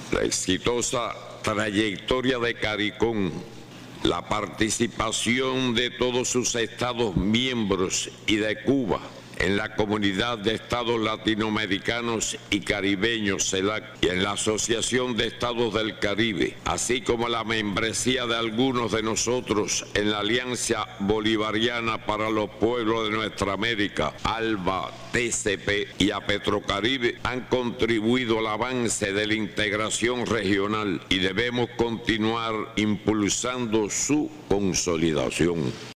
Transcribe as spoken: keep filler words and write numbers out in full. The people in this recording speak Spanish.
La exitosa trayectoria de CARICOM, la participación de todos sus estados miembros y de Cuba en la Comunidad de Estados Latinoamericanos y Caribeños, CELAC, y en la Asociación de Estados del Caribe, así como la membresía de algunos de nosotros en la Alianza Bolivariana para los Pueblos de Nuestra América, ALBA, T C P, y a Petrocaribe, han contribuido al avance de la integración regional y debemos continuar impulsando su consolidación.